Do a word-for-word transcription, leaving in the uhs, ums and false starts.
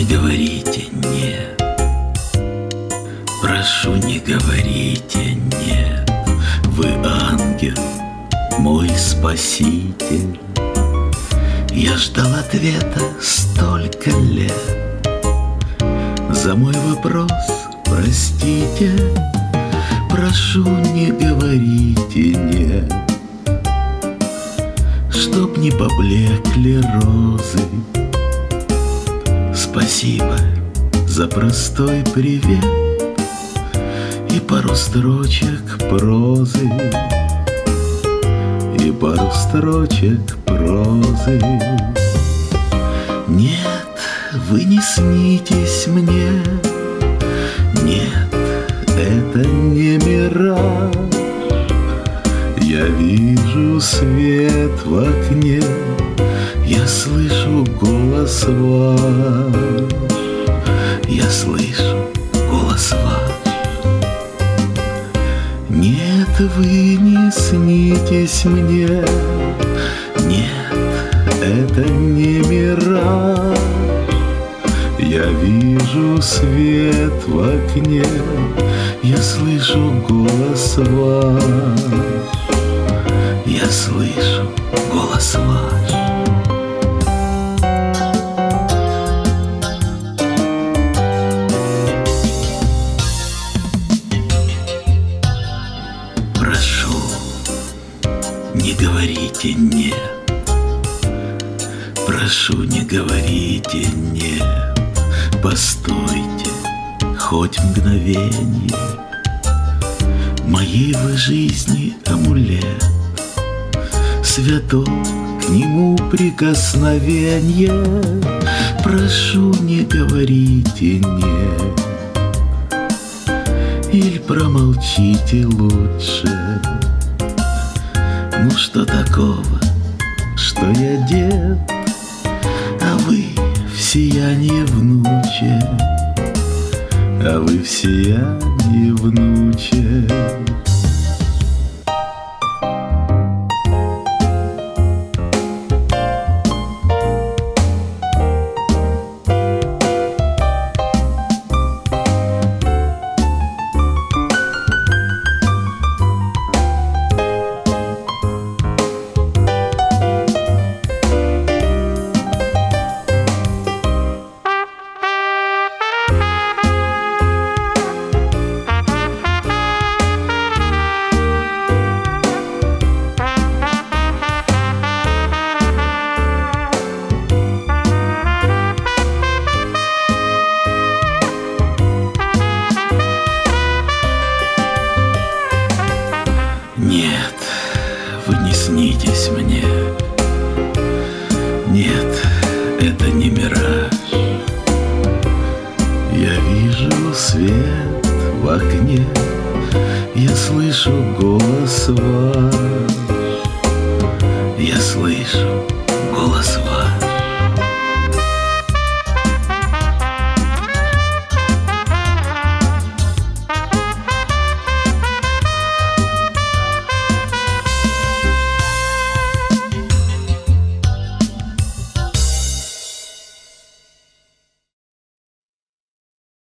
Не говорите «нет», прошу, не говорите «нет». Вы ангел, мой спаситель. Я ждал ответа столько лет. За мой вопрос простите, прошу, не говорите «нет». Чтоб не поблекли розы. Спасибо за простой привет и пару строчек прозы, и пару строчек прозы. Нет, вы не снитесь мне, нет, это не мираж. Я вижу свет в окне, я слышу голос ваш, я слышу голос ваш. Нет, вы не снитесь мне, нет, это не мираж. Я вижу свет в окне, я слышу голос ваш, я слышу голос ваш. Прошу, не говорите «нет», прошу, не говорите «нет». Постойте хоть мгновенье, моей вы жизни амулет, святок, к нему прикосновенье. Прошу, не говорите «нет», или промолчите лучше. Ну что такого, что я дед, а вы в сиянии внуче, а вы в сиянии внуче. Нет, вы не снитесь мне, нет, это не мираж. Я вижу свет в окне, я слышу голос ваш, я слышу голос ваш.